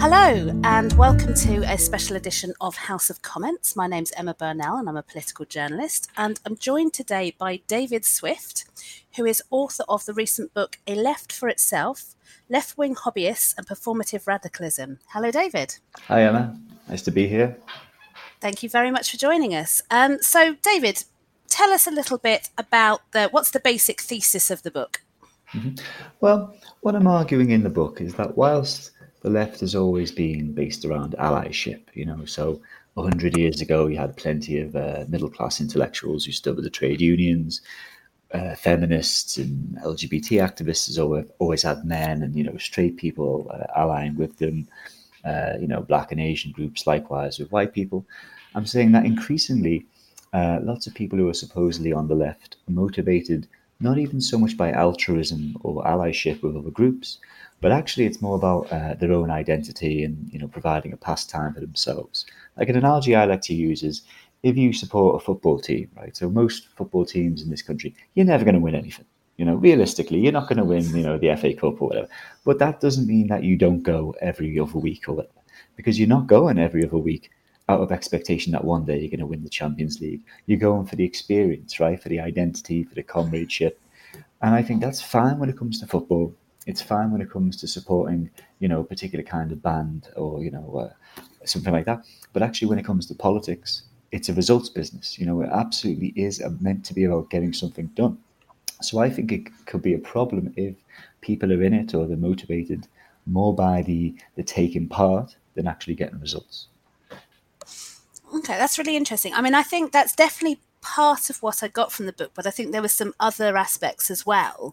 Hello and welcome to a special edition of House of Comments. My name's Emma Burnell and I'm a political journalist, and I'm joined today by David Swift, who is author of the recent book A Left for Itself, Left-Wing Hobbyists and Performative Radicalism. Hello, David. Hi, Emma. Nice to be here. Thank you very much for joining us. So, David, tell us a little bit about what's the basic thesis of the book? Well, what I'm arguing in the book is that whilst the left has always been based around allyship, so 100 years ago you had plenty of middle-class intellectuals who stood with the trade unions, feminists and LGBT activists has always had men and, straight people allying with them, black and Asian groups likewise with white people. I'm saying that increasingly lots of people who are supposedly on the left are motivated not even so much by altruism or allyship with other groups, but actually it's more about their own identity and, providing a pastime for themselves. Like an analogy I like to use is if you support a football team, right? So most football teams in this country, you're never going to win anything. Realistically, you're not going to win, the FA Cup or whatever. But that doesn't mean that you don't go every other week or whatever, because you're not going every other week out of expectation that one day you're going to win the Champions League. You're going for the experience, right? For the identity, for the comradeship. And I think that's fine when it comes to football. It's fine when it comes to supporting, a particular kind of band or, something like that. But actually, when it comes to politics, it's a results business. It absolutely is meant to be about getting something done. So I think it could be a problem if people are in it or they're motivated more by the taking part than actually getting results. Okay, that's really interesting. I mean, I think that's definitely part of what I got from the book, but I think there were some other aspects as well.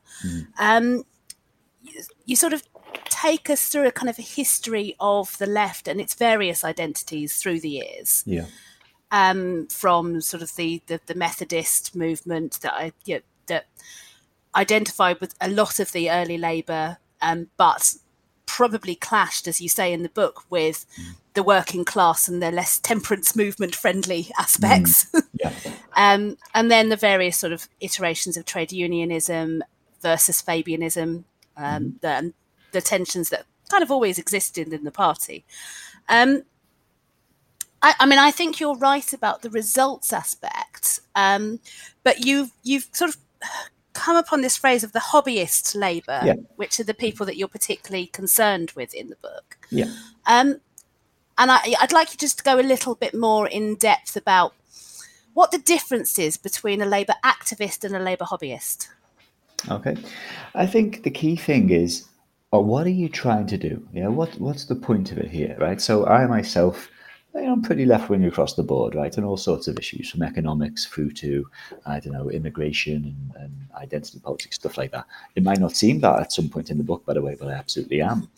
You sort of take us through a kind of a history of the left and its various identities through the years. Yeah. From sort of the Methodist movement that identified with a lot of the early Labour, but probably clashed, as you say in the book, with the working class and their less temperance movement friendly aspects. Yeah. And then the various sort of iterations of trade unionism versus Fabianism, the tensions that kind of always existed in the party. I mean, I think you're right about the results aspect, but you've sort of come upon this phrase of the hobbyist Labour, which are the people that you're particularly concerned with in the book. Yeah. And I'd like you just to go a little bit more in depth about what the difference is between a Labour activist and a Labour hobbyist. Okay. I think the key thing is, what are you trying to do? What's the point of it here, right? So I myself, I'm pretty left-wing across the board, right? And all sorts of issues, from economics through to, immigration and identity politics, stuff like that. It might not seem that at some point in the book, by the way, but I absolutely am.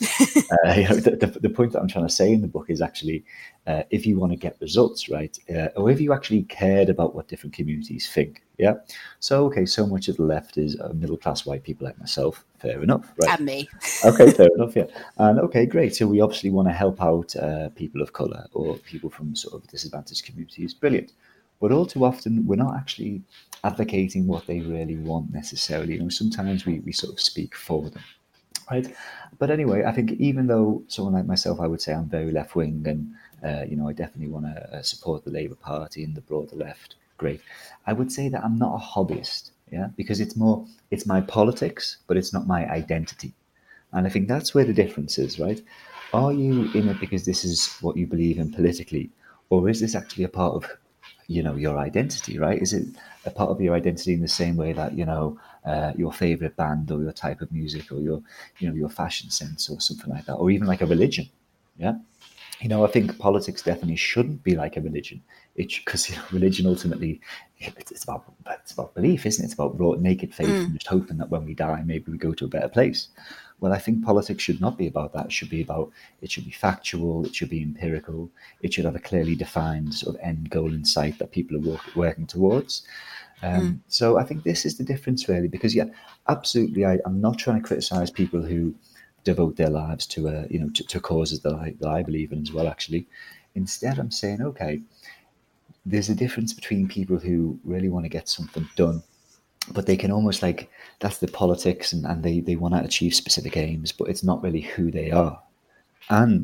The point that I'm trying to say in the book is actually, if you want to get results, right? Or if you actually cared about what different communities think, yeah? So, okay, so much of the left is middle-class white people like myself. Fair enough, right? And me. Okay, fair enough, yeah. And okay, great. So we obviously want to help out people of colour or people from sort of disadvantaged communities. Brilliant. But all too often, we're not actually advocating what they really want necessarily. Sometimes we sort of speak for them, right? But anyway, I think even though someone like myself, I would say I'm very left-wing and, I definitely want to support the Labour Party and the broader left, great. I would say that I'm not a hobbyist, because it's my politics, but it's not my identity. And I think that's where the difference is, right? Are you in it because this is what you believe in politically, or is this actually a part of, your identity, right? Is it a part of your identity in the same way that, your favorite band or your type of music or your fashion sense or something like that, or even like a religion, yeah? I think politics definitely shouldn't be like a religion. Because religion ultimately, it's about belief, isn't it? It's about raw, naked faith and just hoping that when we die, maybe we go to a better place. Well, I think politics should not be about that. It should be factual. It should be empirical. It should have a clearly defined sort of end goal in sight that people are working towards. So I think this is the difference, really, because absolutely, I'm not trying to criticize people who devote their lives to to causes that I believe in as well. Actually, instead, I'm saying, okay, there's a difference between people who really want to get something done, but they can almost that's the politics and they want to achieve specific aims, but it's not really who they are. And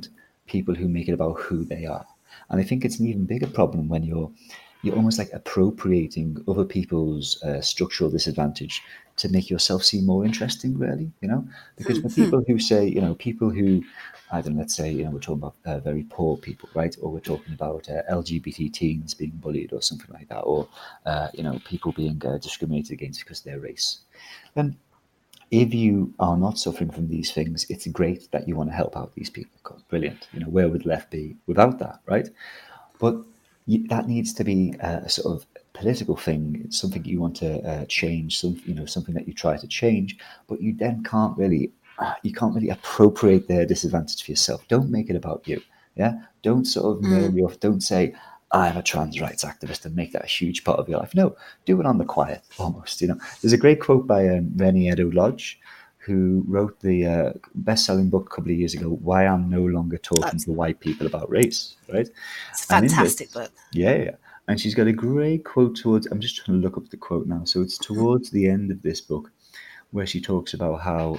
people who make it about who they are. And I think it's an even bigger problem when you're almost like appropriating other people's structural disadvantage to make yourself seem more interesting, really, because for people who say, people who, I don't know, let's say, we're talking about very poor people, right? Or we're talking about LGBT teens being bullied or something like that, or, people being discriminated against because of their race. Then if you are not suffering from these things, it's great that you want to help out these people. Brilliant. Where would left be without that, right? But that needs to be a sort of political thing. It's something you want to change, something that you try to change, but you then can't really appropriate their disadvantage for yourself. Don't make it about you. Yeah. Don't sort of don't say, I'm a trans rights activist and make that a huge part of your life. No, do it on the quiet almost. There's a great quote by Rennie Edo-Lodge, who wrote the best-selling book a couple of years ago, Why I'm No Longer Talking to White People About Race, right? It's a fantastic book. Yeah. And she's got a great quote towards, I'm just trying to look up the quote now. So it's towards the end of this book where she talks about how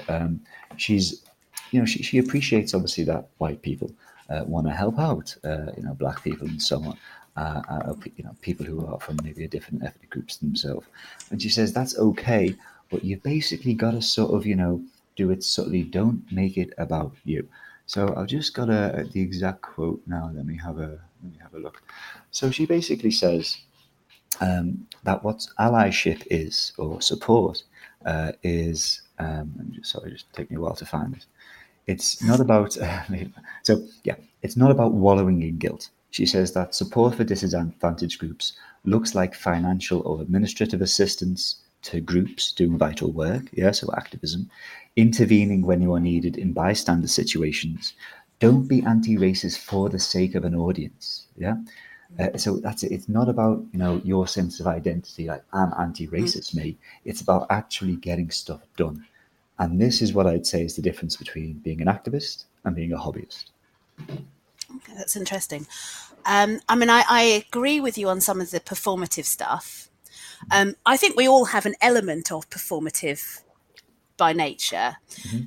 she appreciates, obviously, that white people want to help out, black people and so on, people who are from maybe a different ethnic groups themselves. And she says that's okay, but you basically got to sort of, do it subtly. Don't make it about you. So I've just got the exact quote now. Let me have a look. So she basically says that what allyship is, or support is. Just take me a while to find this. It's not about. It's not about wallowing in guilt. She says that support for disadvantaged groups looks like financial or administrative assistance to groups doing vital work, so activism, intervening when you are needed in bystander situations. Don't be anti-racist for the sake of an audience, so that's it. It's not about, your sense of identity, like I'm anti-racist, mate. It's about actually getting stuff done. And this is what I'd say is the difference between being an activist and being a hobbyist. Okay, that's interesting. I agree with you on some of the performative stuff. I think we all have an element of performative by nature.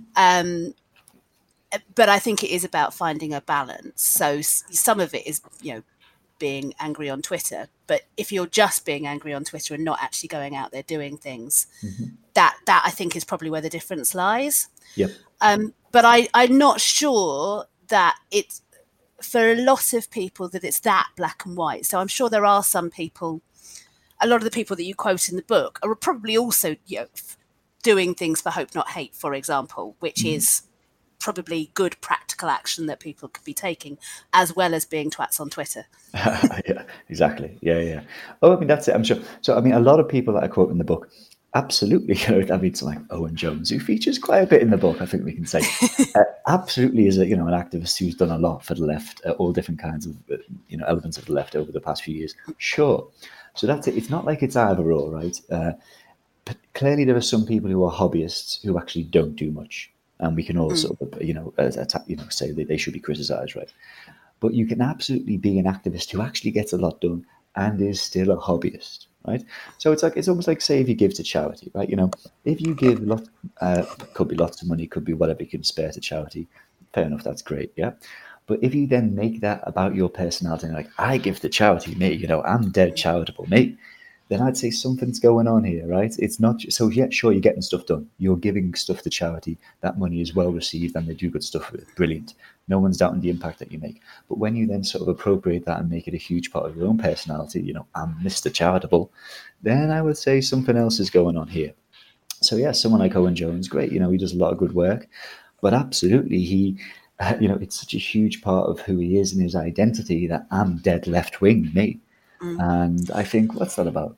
But I think it is about finding a balance. So some of it is, being angry on Twitter. But if you're just being angry on Twitter and not actually going out there doing things, that I think is probably where the difference lies. Yep. But I'm not sure that it's, for a lot of people, that it's that black and white. So I'm sure there are some people, a lot of the people that you quote in the book are probably also doing things for Hope Not Hate, for example, which is probably good practical action that people could be taking, as well as being twats on Twitter. Yeah, exactly. Yeah. Oh, that's it, I'm sure. So, a lot of people that I quote in the book, absolutely, it's like Owen Jones, who features quite a bit in the book, I think we can say, absolutely is an activist who's done a lot for the left, all different kinds of, elements of the left over the past few years. Sure. So that's it. It's not like it's either or, right? But clearly there are some people who are hobbyists who actually don't do much. And we can all sort of, say that they should be criticised, right? But you can absolutely be an activist who actually gets a lot done and is still a hobbyist, right? So it's almost like, say, if you give to charity, right? If you give could be lots of money, could be whatever you can spare to charity. Fair enough, that's great, yeah. But if you then make that about your personality, and like, I give to charity, mate, I'm dead charitable, mate, then I'd say something's going on here, right? It's not so. Yeah, sure, you're getting stuff done. You're giving stuff to charity. That money is well received, and they do good stuff with it. Brilliant. No one's doubting the impact that you make. But when you then sort of appropriate that and make it a huge part of your own personality, I'm Mr. Charitable, then I would say something else is going on here. So yeah, someone like Owen Jones, great. He does a lot of good work, but absolutely he. It's such a huge part of who he is and his identity that I'm dead left wing, mate. And I think, what's that about,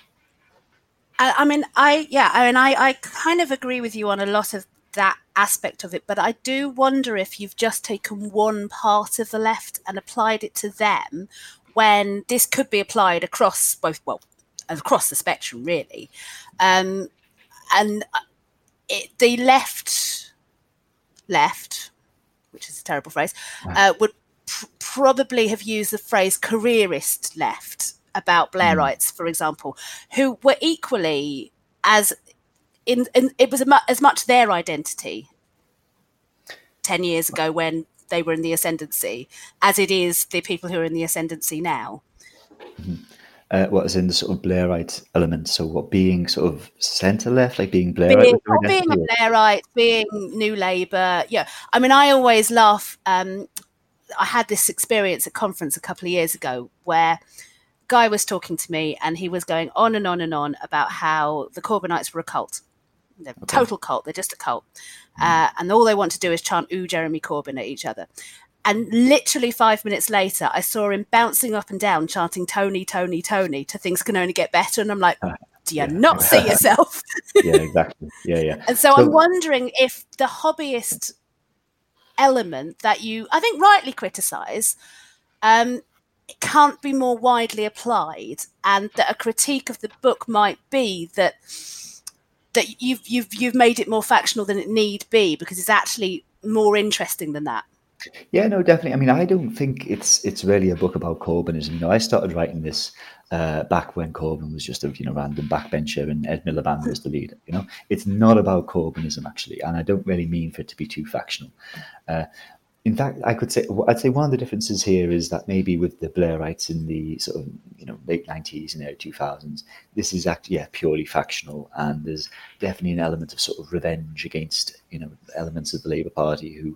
I kind of agree with you on a lot of that aspect of it, but I do wonder if you've just taken one part of the left and applied it to them, when this could be applied across across the spectrum, really. The left, which is a terrible phrase, would probably have used the phrase careerist left about Blairites, for example, who were equally as it was as much their identity 10 years ago when they were in the ascendancy as it is the people who are in the ascendancy now. What is in the sort of Blairite element? So what, being sort of centre left, like being Blairite? Being a Blairite, being New Labour. Yeah. I mean, I always laugh. I had this experience at conference a couple of years ago where guy was talking to me and he was going on and on and on about how the Corbynites were a cult. They're a total cult. They're just a cult. And all they want to do is chant, "Ooh, Jeremy Corbyn" at each other. And literally 5 minutes later, I saw him bouncing up and down, chanting "Tony, Tony, Tony" to "Things Can Only Get Better." And I'm like, do you not see yourself? Yeah, exactly. Yeah. And so I'm wondering if the hobbyist element that you, I think, rightly criticise, it can't be more widely applied, and that a critique of the book might be that you've made it more factional than it need be, because it's actually more interesting than that. Yeah, no, definitely. I mean, I don't think it's really a book about Corbynism. You know, I started writing this back when Corbyn was just a random backbencher and Ed Miliband was the leader. You know, it's not about Corbynism actually, and I don't really mean for it to be too factional. In fact, I'd say one of the differences here is that maybe with the Blairites in the sort of late 90s and early 2000s, this is actually purely factional, and there's definitely an element of sort of revenge against elements of the Labour Party who.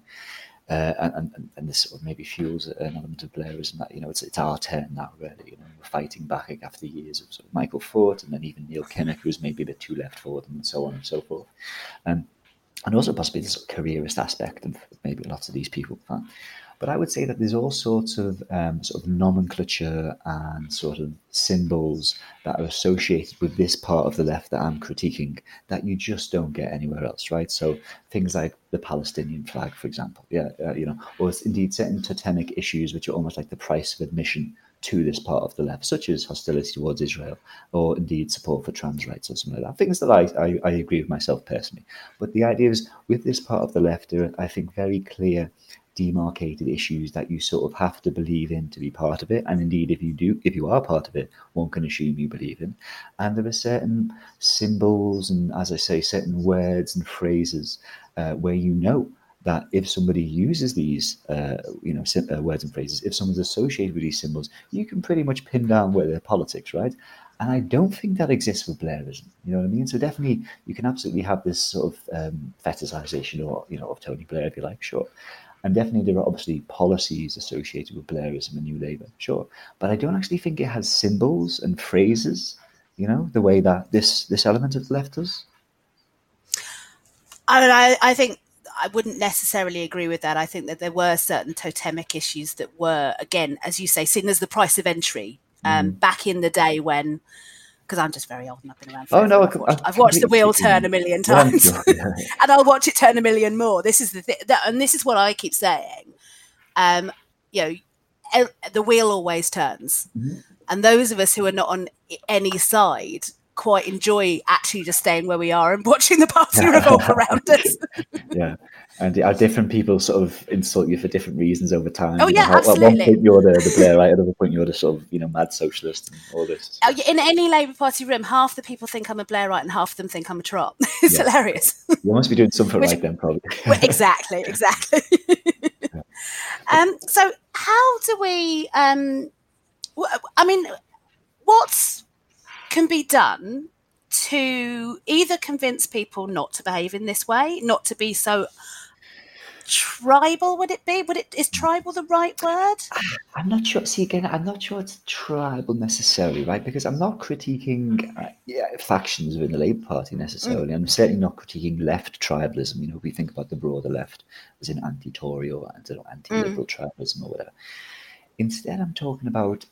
And this sort of maybe fuels an element of Blairism that it's our turn now, really. We're fighting back after years of sort of Michael Foot and then even Neil Kinnock, who's maybe a bit too left for them, and so on and so forth, and also possibly the sort of careerist aspect of maybe lots of these people. But I would say that there's all sorts of sort of nomenclature and sort of symbols that are associated with this part of the left that I'm critiquing that you just don't get anywhere else, right? So things like the Palestinian flag, for example, or indeed certain totemic issues which are almost like the price of admission to this part of the left, such as hostility towards Israel, or indeed support for trans rights or something like that. Things that I agree with myself personally. But the idea is, with this part of the left, there are, I think, very clear demarcated issues that you sort of have to believe in to be part of it, and indeed if you are part of it, one can assume you believe in. And there are certain symbols and, as I say, certain words and phrases where that if somebody uses these words and phrases, if someone's associated with these symbols, you can pretty much pin down where their politics, right? And I don't think that exists with Blairism. You know what I mean? So definitely, you can absolutely have this sort of fetishization of Tony Blair, if you like, sure. And definitely there are obviously policies associated with Blairism and New Labour, sure. But I don't actually think it has symbols and phrases, the way that this element of the left does. I think I wouldn't necessarily agree with that. I think that there were certain totemic issues that were, again, as you say, seen as the price of entry back in the day when... Because I'm just very old and I've been around forever. Oh no, I've watched the wheel turn a million times, and I'll watch it turn a million more. This is the thing, and this is what I keep saying. The wheel always turns, and those of us who are not on any side quite enjoy actually just staying where we are and watching the party revolve around us. Yeah. And are different people sort of insult you for different reasons over time? Oh, yeah, absolutely. At one point you're the Blairite, at another point you're the sort of, mad socialist and all this. In any Labour Party room, half the people think I'm a Blairite and half of them think I'm a trot. It's hilarious. You must be doing something right then, probably. Exactly. So how do we... what can be done to either convince people not to behave in this way, not to be so... tribal, would it be? Is tribal the right word? I'm not sure. See, again, I'm not sure it's tribal necessarily, right? Because I'm not critiquing factions within the Labour Party necessarily. I'm certainly not critiquing left tribalism. We think about the broader left as in anti-Tory or anti-liberal tribalism or whatever. Instead, I'm talking about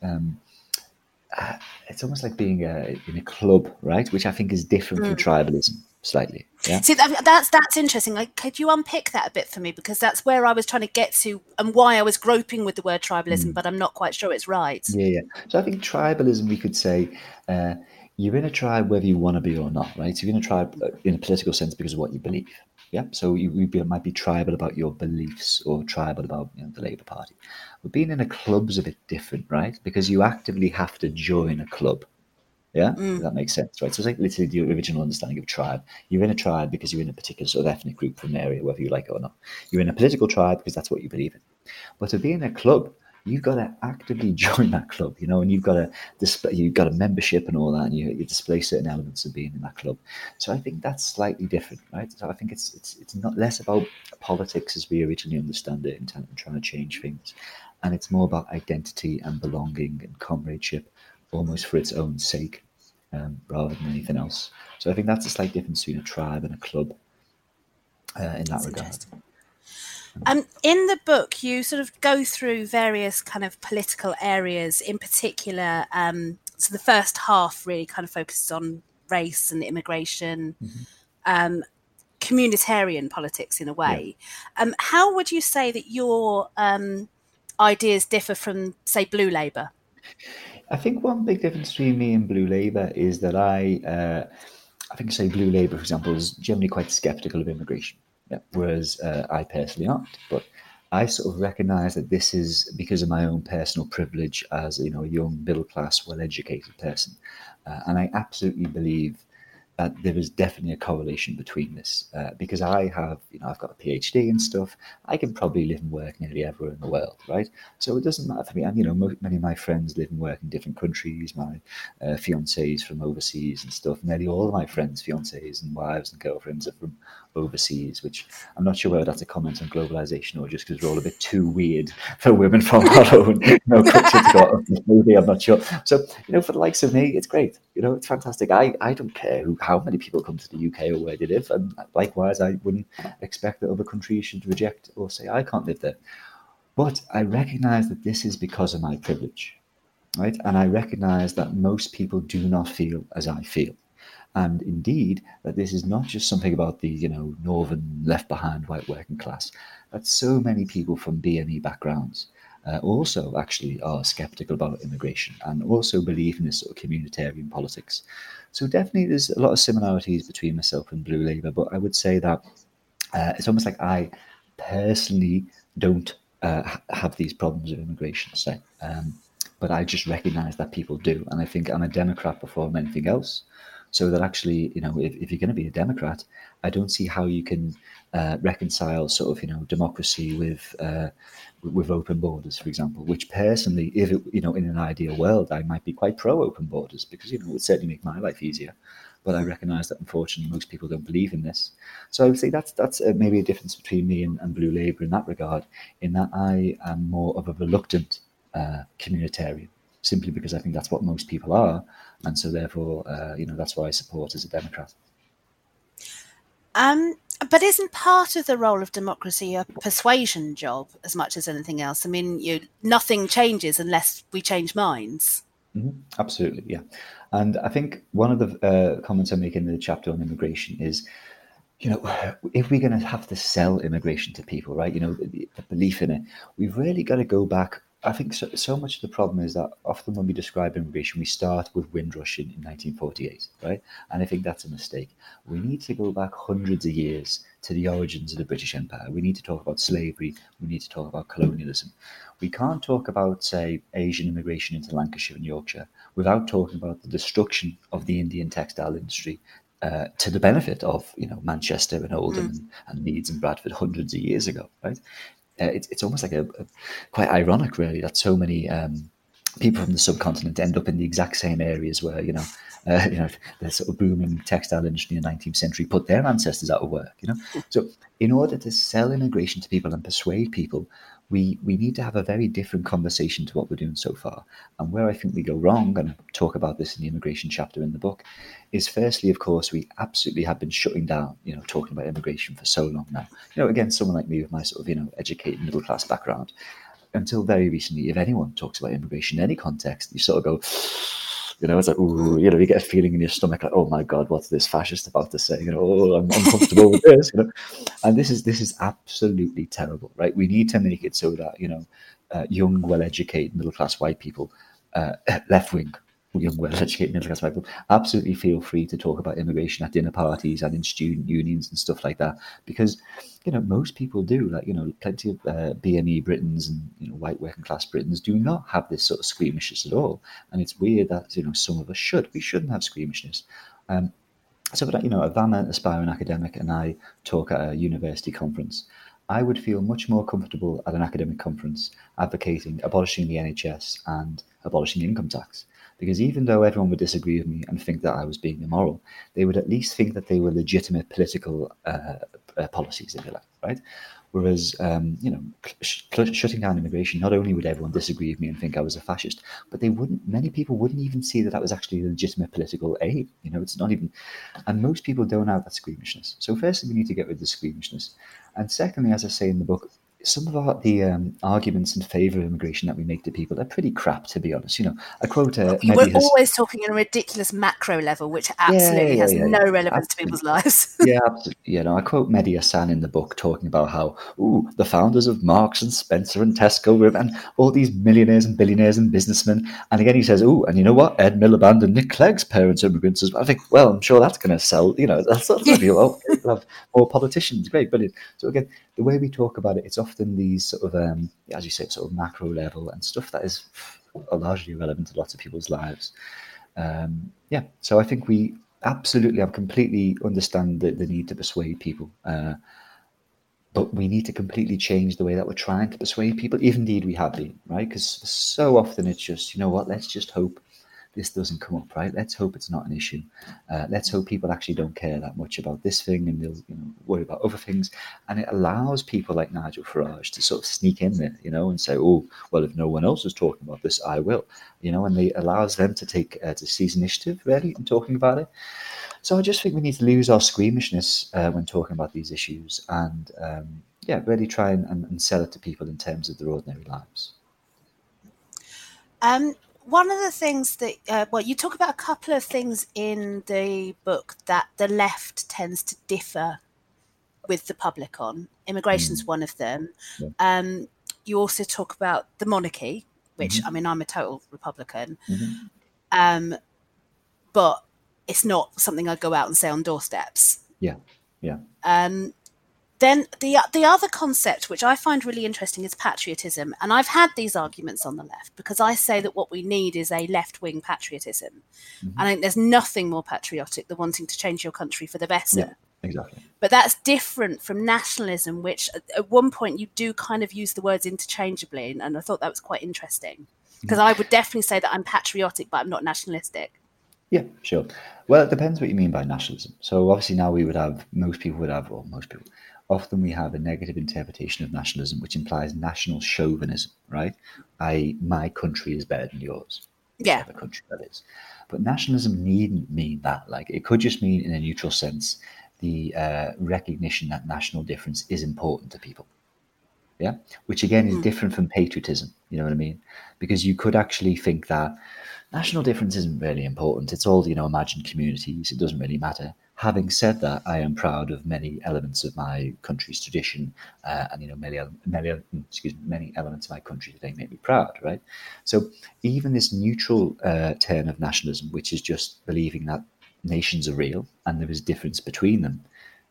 it's almost like being in a club, right? Which I think is different from tribalism. Slightly, yeah. See, that's interesting. Like, could you unpick that a bit for me? Because that's where I was trying to get to, and why I was groping with the word tribalism, but I'm not quite sure it's right. Yeah. So I think tribalism, we could say, you're in a tribe whether you want to be or not, right? So you're in a tribe in a political sense because of what you believe. Yeah. So you might be tribal about your beliefs or tribal about the Labour Party. But being in a club's a bit different, right? Because you actively have to join a club. Yeah, that makes sense, right? So it's like literally the original understanding of tribe. You're in a tribe because you're in a particular sort of ethnic group from an area, whether you like it or not. You're in a political tribe because that's what you believe in. But to be in a club, you've got to actively join that club, and you've got to display, you've got a membership and all that, and you display certain elements of being in that club. So I think that's slightly different, right? So I think it's not less about politics as we originally understand it and trying to change things, and it's more about identity and belonging and comradeship, almost for its own sake, rather than anything else. So I think that's a slight difference between a tribe and a club in that regard. In the book, you sort of go through various kind of political areas. In particular, so the first half really kind of focuses on race and immigration, communitarian politics in a way. Yeah. How would you say that your ideas differ from, say, Blue Labour? I think one big difference between me and Blue Labour is that I think, say, Blue Labour, for example, is generally quite sceptical of immigration, whereas I personally aren't. But I sort of recognise that this is because of my own personal privilege as a young, middle-class, well-educated person, and I absolutely believe that there is definitely a correlation between this because I've got a PhD and stuff. I can probably live and work nearly everywhere in the world, right? So it doesn't matter for me. And many of my friends live and work in different countries. My fiancés from overseas and stuff. Nearly all of my friends' fiancés and wives and girlfriends are from overseas, which I'm not sure whether that's a comment on globalization or just because we're all a bit too weird for women from our own culture to go out. Maybe, I'm not sure. So for the likes of me, it's great. It's fantastic. I don't care how many people come to the UK or where they live, and likewise, I wouldn't expect that other countries should reject or say I can't live there. But I recognise that this is because of my privilege, right? And I recognise that most people do not feel as I feel. And indeed, that this is not just something about the northern left behind white working class. That so many people from BME backgrounds also actually are sceptical about immigration and also believe in this sort of communitarian politics. So definitely, there's a lot of similarities between myself and Blue Labour. But I would say that it's almost like I personally don't have these problems of immigration, say. But I just recognise that people do, and I think I'm a Democrat before anything else. So that actually, if you're going to be a Democrat, I don't see how you can reconcile sort of, democracy with open borders, for example. Which personally, if it, in an ideal world, I might be quite pro open borders because it would certainly make my life easier. But I recognise that unfortunately most people don't believe in this. So I would say that's maybe a difference between me and Blue Labour in that regard. In that I am more of a reluctant communitarian, simply because I think that's what most people are. And so therefore, that's why I support as a Democrat. But isn't part of the role of democracy a persuasion job as much as anything else? I mean, nothing changes unless we change minds. Mm-hmm. Absolutely, yeah. And I think one of the comments I make in the chapter on immigration is, if we're going to have to sell immigration to people, right, the belief in it, we've really got to go back. I think so much of the problem is that often when we describe immigration, we start with Windrush in 1948, right? And I think that's a mistake. We need to go back hundreds of years to the origins of the British Empire. We need to talk about slavery. We need to talk about colonialism. We can't talk about, say, Asian immigration into Lancashire and Yorkshire without talking about the destruction of the Indian textile industry to the benefit of, Manchester and Oldham and Leeds and Bradford hundreds of years ago, right? It's almost like a quite ironic, really, that so many people from the subcontinent end up in the exact same areas where the sort of booming textile industry in the 19th century put their ancestors out of work. So in order to sell immigration to people and persuade people, we need to have a very different conversation to what we're doing so far. And where I think we go wrong, and I talk about this in the immigration chapter in the book, is firstly, of course, we absolutely have been shutting down, talking about immigration for so long now. Again, someone like me with my sort of, educated middle class background, until very recently, if anyone talks about immigration in any context, you sort of go, it's like, ooh, you get a feeling in your stomach like, oh my God, what's this fascist about to say? Oh, I'm uncomfortable with this. And this is absolutely terrible, right? We need to make it so that young, well-educated, middle-class white people, left-wing, young, well-educated, middle-class white people, absolutely feel free to talk about immigration at dinner parties and in student unions and stuff like that, because most people do. Like, plenty of BME Britons and white working class Britons do not have this sort of squeamishness at all. And it's weird that some of us should. We shouldn't have squeamishness. So, but Ivana, aspiring academic, and I talk at a university conference, I would feel much more comfortable at an academic conference advocating abolishing the NHS and abolishing income tax. Because even though everyone would disagree with me and think that I was being immoral, they would at least think that they were legitimate political policies, if you like, right? Whereas, shutting down immigration, not only would everyone disagree with me and think I was a fascist, but many people wouldn't even see that was actually a legitimate political aim. It's not even, and most people don't have that squeamishness. So firstly, we need to get rid of the squeamishness. And secondly, as I say in the book, some of the arguments in favour of immigration that we make to people are pretty crap, to be honest. I quote we're always talking on a ridiculous macro level, which absolutely has no relevance to people's lives. Yeah, absolutely. I quote Mehdi Hassan in the book talking about how, the founders of Marks and Spencer and Tesco and all these millionaires and billionaires and businessmen. And again, he says, and you know what? Ed Miliband and Nick Clegg's parents are immigrants as well. I think, well, I'm sure that's going to sell. That's sort of we'll have more politicians. Great, brilliant. So again, the way we talk about it, it's often these sort of, as you say, sort of macro level and stuff that is largely irrelevant to lots of people's lives. So I think we absolutely, I completely understand the need to persuade people. But we need to completely change the way that we're trying to persuade people, if indeed we have been, right? Because so often it's just, let's just hope this doesn't come up, right? Let's hope it's not an issue. Let's hope people actually don't care that much about this thing and they'll worry about other things. And it allows people like Nigel Farage to sort of sneak in there, and say, well, if no one else is talking about this, I will, and it allows them to take to seize initiative, really, in talking about it. So I just think we need to lose our squeamishness when talking about these issues and, really try and sell it to people in terms of their ordinary lives. One of the things that, you talk about a couple of things in the book that the left tends to differ with the public on. Immigration's one of them. Yeah. You also talk about the monarchy, which, I mean, I'm a total Republican, but it's not something I go out and say on doorsteps. Yeah. Then the other concept, which I find really interesting, is patriotism. And I've had these arguments on the left because I say that what we need is a left-wing patriotism. And I think there's nothing more patriotic than wanting to change your country for the better. Yeah, exactly. But that's different from nationalism, which at one point you do kind of use the words interchangeably. And I thought that was quite interesting because I would definitely say that I'm patriotic, but I'm not nationalistic. Yeah, sure. Well, it depends what you mean by nationalism. So obviously now often we have a negative interpretation of nationalism, which implies national chauvinism, right? My country is better than yours. Yeah. Whichever country that is. But nationalism needn't mean that. Like, it could just mean, in a neutral sense, the recognition that national difference is important to people. Yeah, which again is different from patriotism. You know what I mean? Because you could actually think that national difference isn't really important. It's all, imagined communities. It doesn't really matter. Having said that, I am proud of many elements of my country's tradition, and many elements of my country today make me proud, right? So even this neutral turn of nationalism, which is just believing that nations are real and there is difference between them,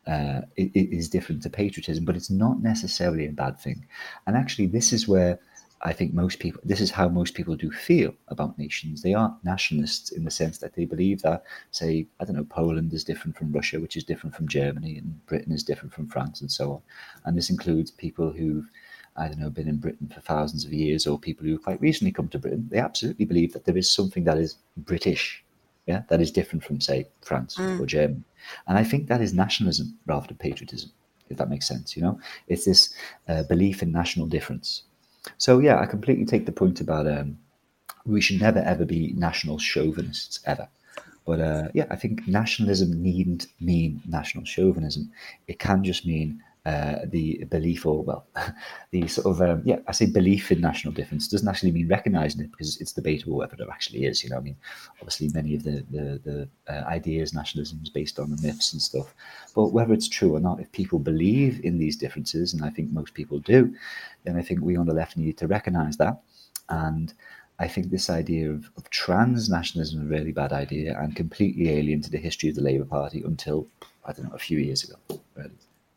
it is different to patriotism, but it's not necessarily a bad thing. And actually, this is where I think this is how most people do feel about nations. They aren't nationalists in the sense that they believe that, say, Poland is different from Russia, which is different from Germany, and Britain is different from France, and so on. And this includes people who've, been in Britain for thousands of years, or people who quite recently come to Britain. They absolutely believe that there is something that is British, that is different from, say, France or Germany. And I think that is nationalism rather than patriotism, if that makes sense. It's this belief in national difference. So, I completely take the point about we should never, ever be national chauvinists, ever. But, I think nationalism needn't mean national chauvinism. It can just mean the belief the sort of, I say belief in national difference doesn't actually mean recognising it, because it's debatable whether there actually is, obviously many of the ideas nationalism is based on the myths and stuff, but whether it's true or not, if people believe in these differences, and I think most people do, then I think we on the left need to recognise that. And I think this idea of transnationalism is a really bad idea and completely alien to the history of the Labour Party until, a few years ago, really.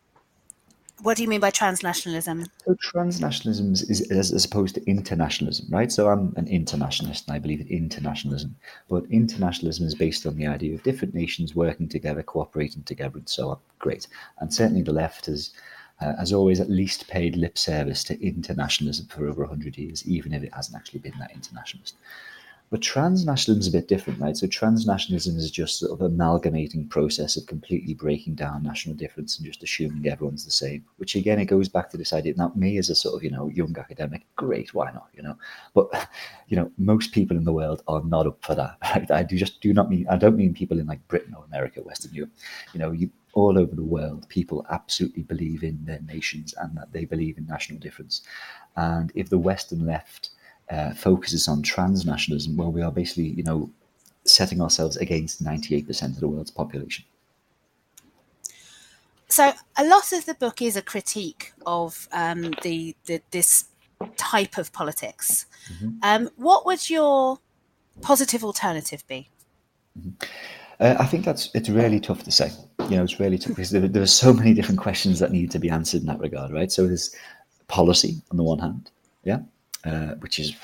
What do you mean by transnationalism? So transnationalism is as opposed to internationalism, right? So I'm an internationalist and I believe in internationalism. But internationalism is based on the idea of different nations working together, cooperating together, and so on. Great. And certainly the left has has always at least paid lip service to internationalism for over 100 years, even if it hasn't actually been that internationalist. But transnationalism is a bit different, right? So transnationalism is just sort of amalgamating process of completely breaking down national difference and just assuming everyone's the same, which again, it goes back to this idea. Now, me as a sort of, young academic, great, why not, But, most people in the world are not up for that, right? I don't mean people in like Britain or America, Western Europe, all over the world, people absolutely believe in their nations and that they believe in national difference. And if the Western left focuses on transnationalism, well, we are basically, setting ourselves against 98% of the world's population. So a lot of the book is a critique of this type of politics. Mm-hmm. What would your positive alternative be? Mm-hmm. I think it's really tough to say. It's really tough because there are so many different questions that need to be answered in that regard, right? So there's policy on the one hand, which is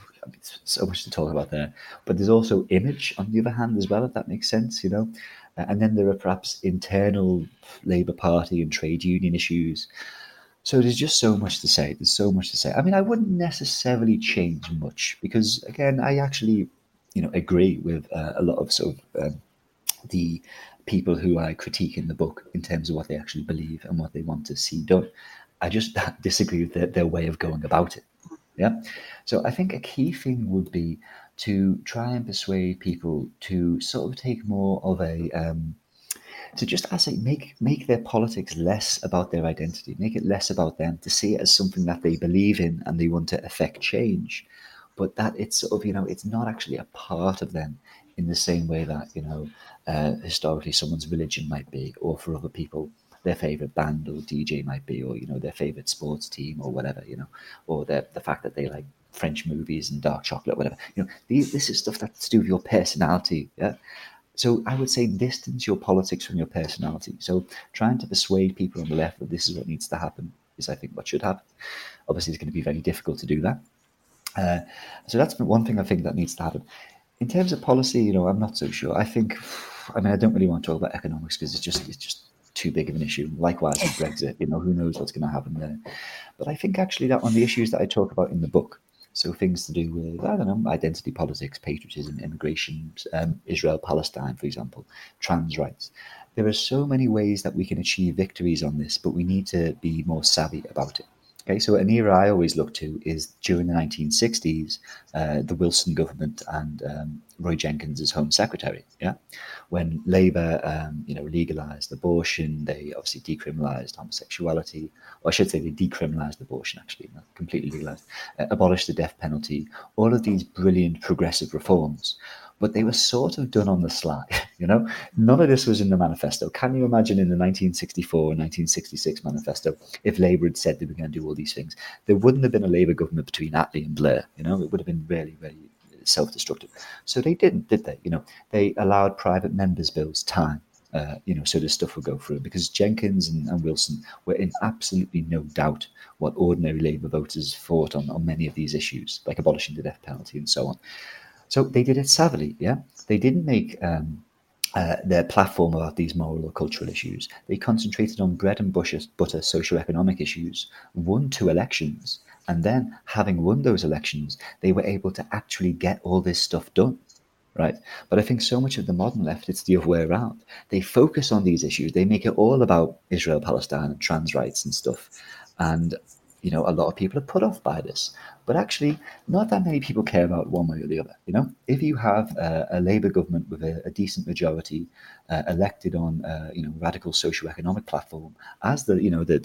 so much to talk about there. But there's also image on the other hand as well, if that makes sense, And then there are perhaps internal Labour Party and trade union issues. So there's just so much to say. There's so much to say. I mean, I wouldn't necessarily change much because, again, I actually, agree with a lot of sort of the people who I critique in the book in terms of what they actually believe and what they want to see done. I just disagree with their way of going about it. Yeah. So I think a key thing would be to try and persuade people to sort of take more of a, to just, I say, make their politics less about their identity, make it less about them, to see it as something that they believe in and they want to affect change, but that it's sort of, it's not actually a part of them in the same way that, historically someone's religion might be, or for other people, their favorite band or DJ might be, or their favorite sports team or whatever, or the fact that they like French movies and dark chocolate, whatever. This is stuff that's to do with your personality. Yeah. So I would say distance your politics from your personality. So trying to persuade people on the left that this is what needs to happen is, I think, what should happen. Obviously, it's going to be very difficult to do that. So that's one thing I think that needs to happen. In terms of policy, I'm not so sure. I don't really want to talk about economics because it's just too big of an issue. Likewise with Brexit, who knows what's going to happen there. But I think actually that on the issues that I talk about in the book, so things to do with, identity politics, patriotism, immigration, Israel-Palestine, for example, trans rights. There are so many ways that we can achieve victories on this, but we need to be more savvy about it. Okay, so an era I always look to is during the 1960s, the Wilson government and Roy Jenkins as Home Secretary. Yeah, when Labour, legalised abortion, they obviously decriminalised homosexuality, or I should say they decriminalised abortion. Actually, not completely legalised, abolished the death penalty. All of these brilliant progressive reforms. But they were sort of done on the sly, None of this was in the manifesto. Can you imagine in the 1964 and 1966 manifesto, if Labour had said they were going to do all these things, there wouldn't have been a Labour government between Attlee and Blair, It would have been really, really self-destructive. So they didn't, did they? They allowed private members' bills time, so this stuff would go through, because Jenkins and Wilson were in absolutely no doubt what ordinary Labour voters thought on many of these issues, like abolishing the death penalty and so on. So they did it savvily, yeah? They didn't make their platform about these moral or cultural issues. They concentrated on bread and butter socioeconomic issues, won 2 elections, and then, having won those elections, they were able to actually get all this stuff done, right? But I think so much of the modern left, it's the other way around. They focus on these issues. They make it all about Israel, Palestine, and trans rights and stuff. And a lot of people are put off by this. But actually, not that many people care about one way or the other. If you have a Labour government with a decent majority elected on radical socio-economic platform, as the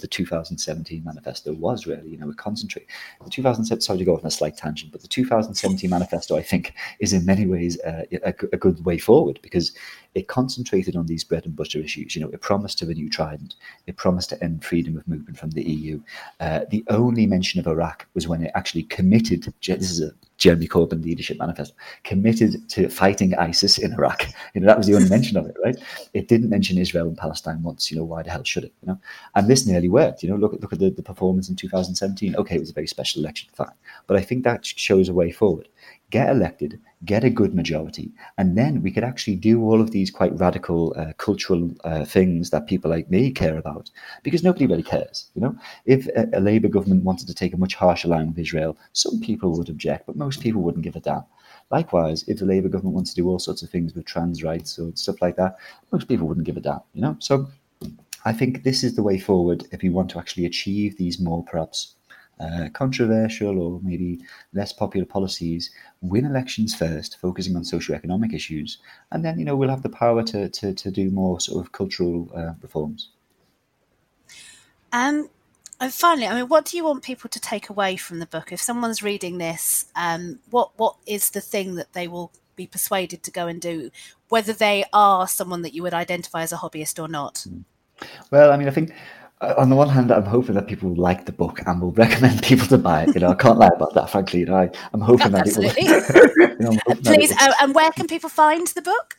2017 manifesto was really, concentrate. The 2007, sorry to go off on a slight tangent, but the 2017 manifesto, I think, is in many ways a good way forward, because it concentrated on these bread and butter issues. It promised to renew Trident. It promised to end freedom of movement from the EU. The only mention of Iraq was when it actually committed, this is a Jeremy Corbyn Leadership Manifesto, committed to fighting ISIS in Iraq. That was the only mention of it, right? It didn't mention Israel and Palestine once. Why the hell should it? And this nearly worked. Look at the performance in 2017. Okay, it was a very special election, fine, but I think that shows a way forward. Get elected, get a good majority, and then we could actually do all of these quite radical cultural things that people like me care about, because nobody really cares. If a Labour government wanted to take a much harsher line with Israel, some people would object, but most people wouldn't give a damn. Likewise, if the Labour government wants to do all sorts of things with trans rights or stuff like that, most people wouldn't give a damn. So I think this is the way forward if you want to actually achieve these more perhaps controversial or maybe less popular policies. Win elections first, focusing on socioeconomic issues, and then we'll have the power to do more sort of cultural reforms. And finally, what do you want people to take away from the book? If someone's reading this, what is the thing that they will be persuaded to go and do, whether they are someone that you would identify as a hobbyist or not? Well, I think on the one hand, I'm hoping that people will like the book and will recommend people to buy it. I can't lie about that, frankly. I'm hoping that it will. Please, and where can people find the book?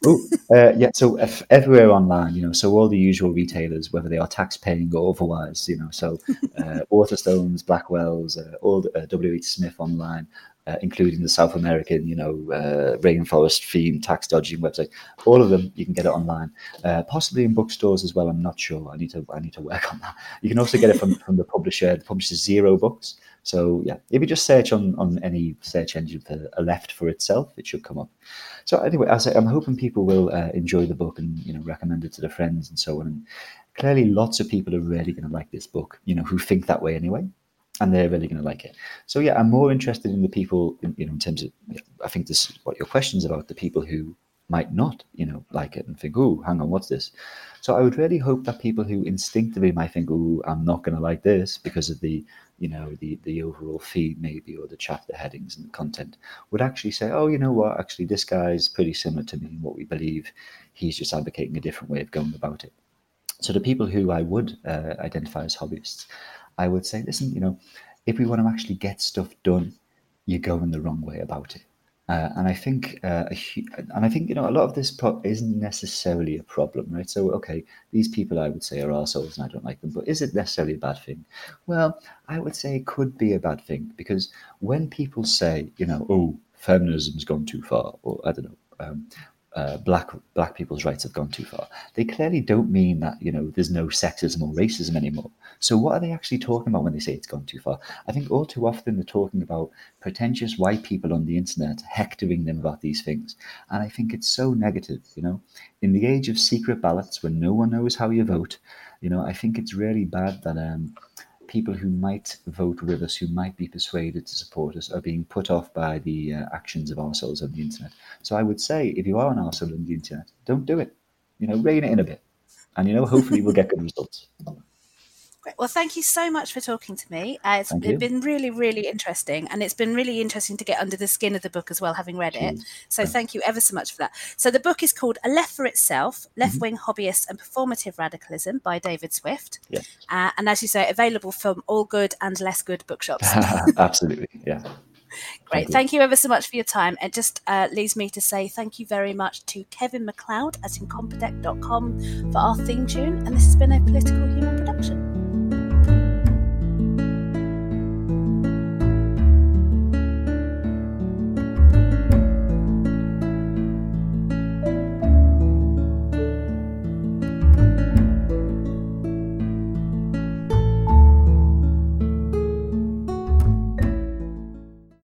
So everywhere online, so all the usual retailers, whether they are tax-paying or otherwise, so Waterstones, Blackwells, all the W.H. Smith online, including the South American, rainforest-themed tax-dodging website. All of them, you can get it online. Possibly in bookstores as well. I'm not sure. I need to work on that. You can also get it from the publisher. The publisher is Zero Books. So yeah, if you just search on any search engine for A Left for Itself, it should come up. So anyway, I'm hoping people will enjoy the book and recommend it to their friends and so on. And clearly, lots of people are really going to like this book. Who think that way anyway. And they're really going to like it. So yeah, I'm more interested in the people, in terms of, I think this is what your question's about, the people who might not, like it and think, oh, hang on, what's this? So I would really hope that people who instinctively might think, oh, I'm not going to like this because of the overall theme maybe, or the chapter headings and the content, would actually say, oh, you know what, actually this guy's pretty similar to me in what we believe. He's just advocating a different way of going about it. So the people who I would identify as hobbyists, I would say, listen, if we want to actually get stuff done, you're going the wrong way about it. And I think, a lot of this isn't necessarily a problem, right? So, okay, these people I would say are arseholes and I don't like them, but is it necessarily a bad thing? Well, I would say it could be a bad thing, because when people say, oh, feminism's gone too far, or I don't know, black people's rights have gone too far, they clearly don't mean that there's no sexism or racism anymore. So what are they actually talking about when they say it's gone too far? I think all too often they're talking about pretentious white people on the internet hectoring them about these things, and I think it's so negative. In the age of secret ballots when no one knows how you vote, I think it's really bad that people who might vote with us, who might be persuaded to support us, are being put off by the actions of arseholes on the internet. So I would say, if you are an arsehole on the internet, don't do it. Rein it in a bit. And, hopefully we'll get good results. Great. Well, thank you so much for talking to me. It's been really, really interesting. And it's been really interesting to get under the skin of the book as well, having read it. So thank you ever so much for that. So the book is called A Left for Itself, Left-Wing Hobbyists and Performative Radicalism by David Swift. Yes. And as you say, available from all good and less good bookshops. Absolutely, yeah. Great. Thank you ever so much for your time. It just leaves me to say thank you very much to Kevin MacLeod at incompetech.com for our theme tune. And this has been a Political Humour production.